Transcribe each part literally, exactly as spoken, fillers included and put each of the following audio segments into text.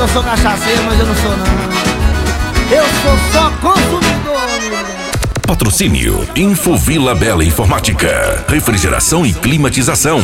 eu sou cachaceiro, mas eu não sou não. Eu sou só consumidor. Patrocínio Infovila Bela Informática, refrigeração e climatização.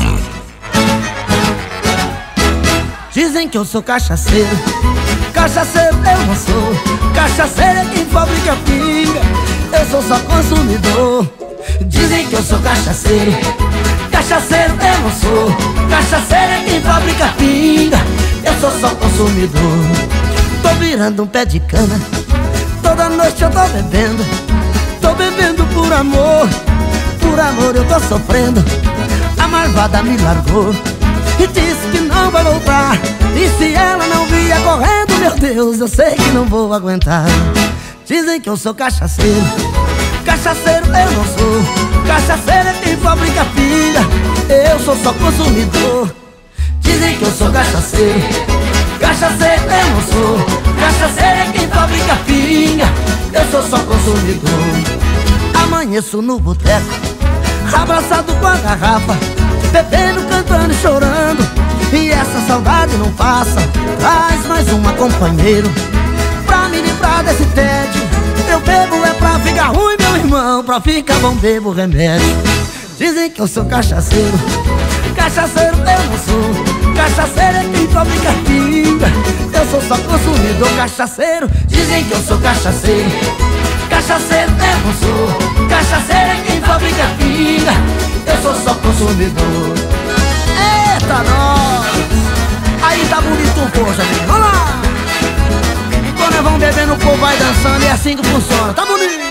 Dizem que eu sou cachaceiro, cachaceiro eu não sou. Cachaceiro é quem fabrica pinga, eu sou só consumidor. Dizem que eu sou cachaceiro, cachaceiro eu não sou. Cachaceiro é quem fabrica pinga, eu sou só consumidor. Tô virando um pé de cana, toda noite eu tô bebendo. Tô bebendo por amor, por amor eu tô sofrendo. A marvada me largou e disse que não vai voltar. E se ela não vier correndo, meu Deus, eu sei que não vou aguentar. Dizem que eu sou cachaceiro, cachaceiro eu não sou. Cachaceiro é quem fabrica pinga, eu sou só consumidor. Dizem que eu sou cachaceiro, cachaceiro eu não sou. Cachaceiro é quem fabrica pinga, eu sou só consumidor. Amanheço no boteco, abraçado com a garrafa, bebendo, cantando e chorando. E essa saudade não passa, traz mais uma companheiro pra me livrar desse tédio. Eu bebo é pra ficar ruim, meu irmão, pra ficar bom bebo remédio. Dizem que eu sou cachaceiro, cachaceiro eu não sou. Cachaceiro é quem fabrica pinga, eu sou só consumidor. Cachaceiro, dizem que eu sou cachaceiro, cachaceiro eu não sou. Cachaceiro é quem fabrica pinga, eu sou só consumidor. Eita nós! Aí tá bonito, poxa, gente, vamos lá! Quando nós vamos bebendo, o povo vai dançando, e é assim que funciona, tá bonito!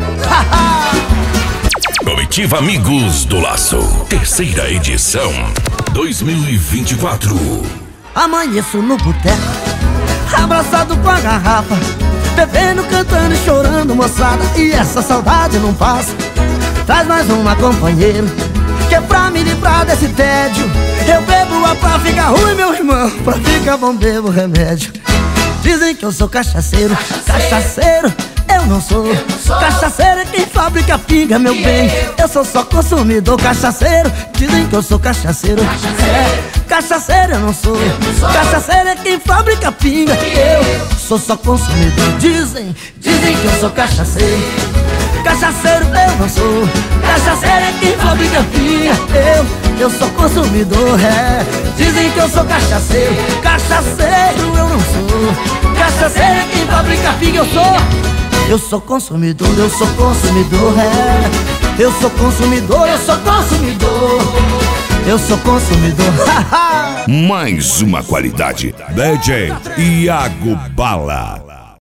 Comitiva Amigos do Laço, terceira edição, dois mil e vinte e quatro. Amanheço no boteco, abraçado com a garrafa, bebendo, cantando e chorando, moçada. E essa saudade não passa, traz mais uma companheiro, que é pra me livrar desse tédio. Eu bebo é pra ficar ruim, meu irmão, pra ficar bom bebo remédio. Dizem que eu sou cachaceiro, cachaceiro eu não sou. Cachaceiro é quem fabrica pinga, meu bem, eu sou só consumidor. Cachaceiro, dizem que eu sou cachaceiro, é, cachaceiro eu não sou. Cachaceiro é quem fabrica pinga, eu sou só consumidor. Dizem, dizem que eu sou cachaceiro, cachaceiro eu não sou. Cachaceiro é quem fabrica pinga, eu, eu sou consumidor, é. Dizem que eu sou cachaceiro, cachaceiro eu não sou. Cachaceiro é quem fabrica pinga, eu sou. Eu sou consumidor, eu sou consumidor, é. Eu sou consumidor, eu sou consumidor. Eu sou consumidor, mais uma qualidade. D J Iago Bala.